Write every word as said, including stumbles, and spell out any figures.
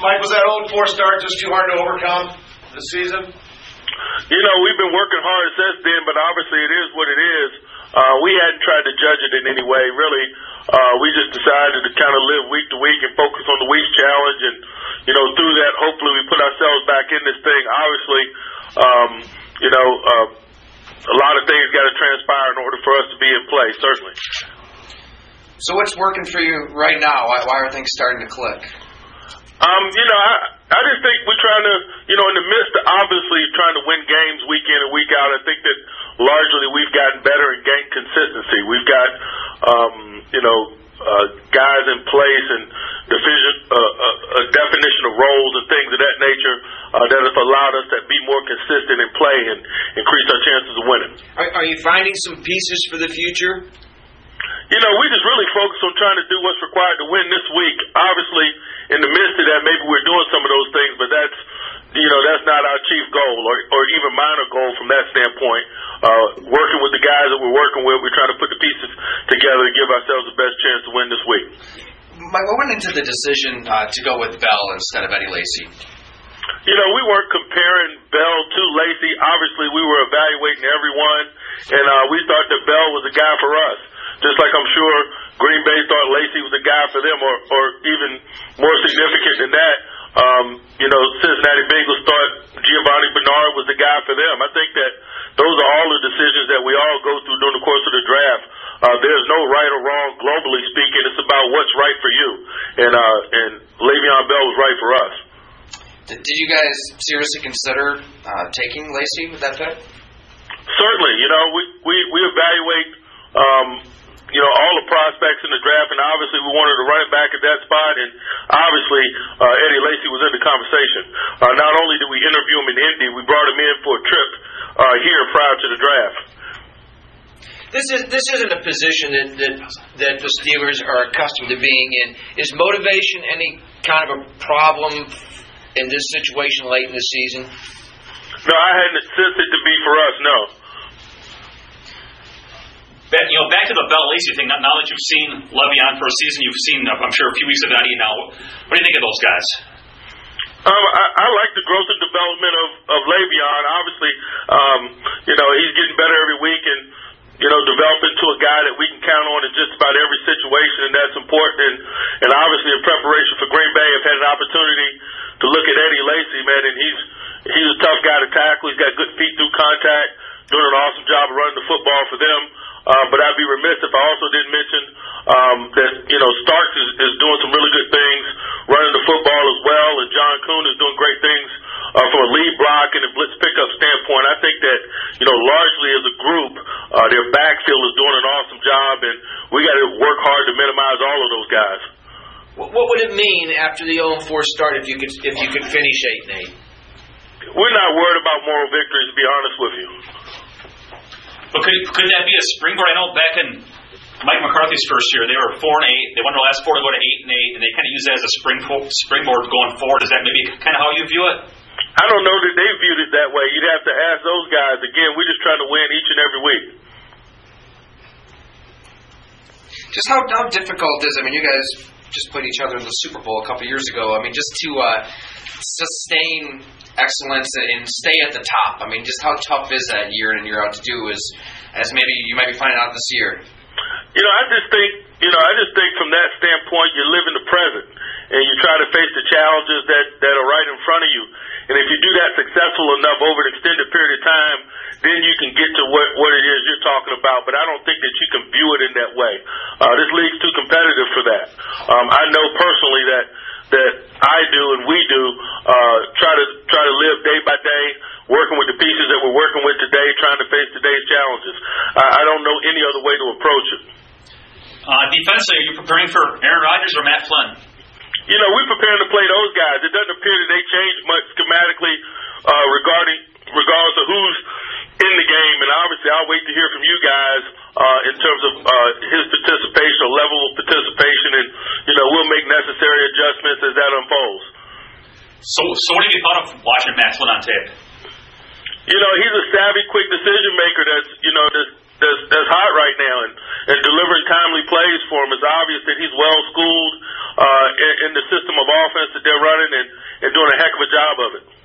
Mike, was that oh and four start just too hard to overcome this season? You know, we've been working hard since then, but obviously it is what it is. Uh, we hadn't tried to judge it in any way, really. Uh, we just decided to kind of live week to week and focus on the week's challenge. And, you know, through that, hopefully we put ourselves back in this thing. Obviously, um, you know, uh, a lot of things got to transpire in order for us to be in play, certainly. So what's working for you right now? Why, why are things starting to click? Um, you know, I, I just think we're trying to, you know, in the midst of obviously trying to win games week in and week out, I think that largely we've gotten better and gained consistency. We've got, um, you know, uh, guys in place and division, uh, a, a definition of roles and things of that nature uh, that have allowed us to be more consistent in play and increase our chances of winning. Are, are you finding some pieces for the future? You know, we just really focus on trying to do what's required to win this week. Obviously, in the midst of that, maybe we're doing some of those things, but that's, you know, that's not our chief goal or, or even minor goal from that standpoint. Uh, working with the guys that we're working with, we're trying to put the pieces together to give ourselves the best chance to win this week. Mike, what went into the decision uh, to go with Bell instead of Eddie Lacy? You know, we weren't comparing Bell to Lacy. Obviously, we were evaluating everyone, and uh, we thought that Bell was a guy for us. Just like I'm sure Green Bay thought Lacy was a guy for them, or, or even more significant than that, um, you know, Cincinnati Bengals thought Giovanni Bernard was the guy for them. I think that those are all the decisions that we all go through during the course of the draft. Uh, there's no right or wrong, globally speaking. It's about what's right for you. And, uh, and Le'Veon Bell was right for us. Did, did you guys seriously consider uh, taking Lacy with that pick? Certainly. You know, we, we, we evaluate um, you know, all the prospects in the draft, and obviously we wanted to run it back at that spot, and obviously uh, Eddie Lacy was in the conversation. Uh, not only did we interview him in Indy, we brought him in for a trip uh, here prior to the draft. This is this isn't a position that, that that the Steelers are accustomed to being in. Is motivation any kind of a problem in this situation late in the season? No, I hadn't sensed it to be for us, no. You know, back to the Bell Lacy thing. Now that you've seen Le'Veon for a season, you've seen, I'm sure, a few weeks of Eddie now. What do you think of those guys? Um, I, I like the growth and development of, of Le'Veon. Obviously, um, you know, he's getting better every week and, you know, developing to a guy that we can count on in just about every situation, and that's important. And, and obviously, in preparation for Green Bay, I've had an opportunity to look at Eddie Lacy, man, and he's he's a tough guy to tackle. He's got good feet through contact, doing an awesome job of running the football for them. Uh, but I'd be remiss if I also didn't mention um, that, you know, Starks is, is doing some really good things, running the football as well, and John Kuhn is doing great things uh, from a lead block and a blitz pickup standpoint. I think that, you know, largely as a group, uh, their backfield is doing an awesome job, and we got to work hard to minimize all of those guys. What would it mean after the oh and four start if you could if you could finish eight and eight? We're not worried about moral victories, to be honest with you. But could, could that be a springboard? I know back in Mike McCarthy's first year, they were four and eight. They won the last four to go to eight and eight, and they kind of use that as a spring springboard going forward. Is that maybe kind of how you view it? I don't know that they viewed it that way. You'd have to ask those guys. Again, we're just trying to win each and every week. Just how, how difficult is it? I mean, you guys just played each other in the Super Bowl a couple years ago. I mean, just to uh, sustain excellence and stay at the top. I mean, just how tough is that year in and year out to do as, as maybe you might be finding out this year? You know, I just think, you know, I just think from that standpoint, you live in the present and you try to face the challenges that, that are right in front of you. And if you do that successful enough over an extended period of time, then you can get to what, what it is you're talking about. But I don't think that you can view it in that way. Uh, this league's too competitive for that. Um, I know personally that that I do and we do uh, try to try to live day by day, working with the pieces that we're working with today, trying to face today's challenges. I, I don't know any other way to approach it. Uh, defensively, are you preparing for Aaron Rodgers or Matt Flynn? You know, we're preparing to play those guys. It doesn't appear that they change much schematically uh, regarding regardless of who's in the game. And obviously, I'll wait to hear from you guys uh, in terms of uh, his participation or level of participation, and you know, we'll make necessary adjustments as that unfolds. So, so what have you thought of watching Matt Flynn on tape? You know, he's a savvy, quick decision maker. That's you know that's that's, that's hot right now, and, and delivering timely plays for him. It's obvious that he's well schooled. uh, in, in the system of offense that they're running and, and doing a heck of a job of it.